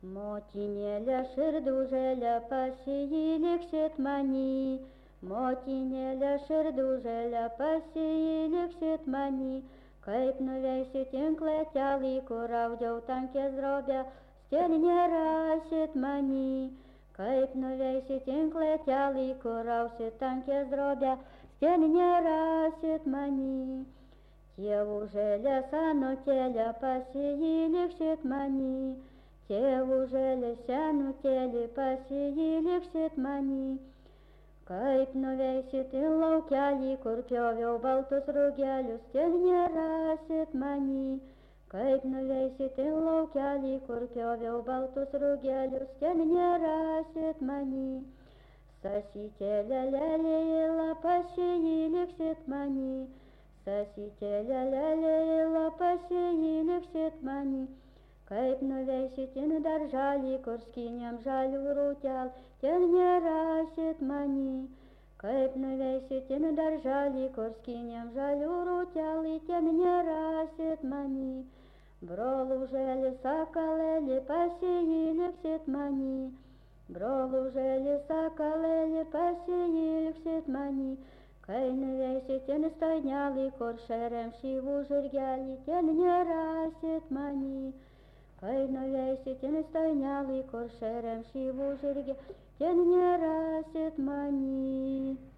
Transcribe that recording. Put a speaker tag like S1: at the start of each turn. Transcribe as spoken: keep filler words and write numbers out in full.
S1: Motinėlė širdužėlė pasiliksit many, motinėlė širdužėlė pasiliksit many, kaip nuveisit inkletelį, kur audžiau tankės drobę, stel nerasit many. Kaip nuveisit inkletelį, kur ausit tankės drobę, stel nerasit many. Tėvužėlė senutėlė pasiliksit many, tėvužėlė senutėlė pasiliksit many. Kaip nuveisit į laukelį, kur pjoviau baltus rugelius, ten nerasit many. Kaip nuveisit į laukelį, kur pjoviau baltus rugelius, ten nerasit many. Sasytėlė lelėla pasiliksit many, sasytėlė lelėla pasiliksit many. Kaip nuveisit į darželį, kur skynėm žalių rūtel, ten nerasit many. Kaip nuveisit į darželį, kur skynėm žalių rūtel, ten nerasit many. Brolužėli sakalėli pasiliksit many, brolužėli sakalėli pasiliksit many. Kai nuveisit į stainelį, kur šeriam šyvų žirgelį, ten nerasit many. Kai nuveisit į stainelį, kur šeriam šyvų žirgelį, ten nerasit many.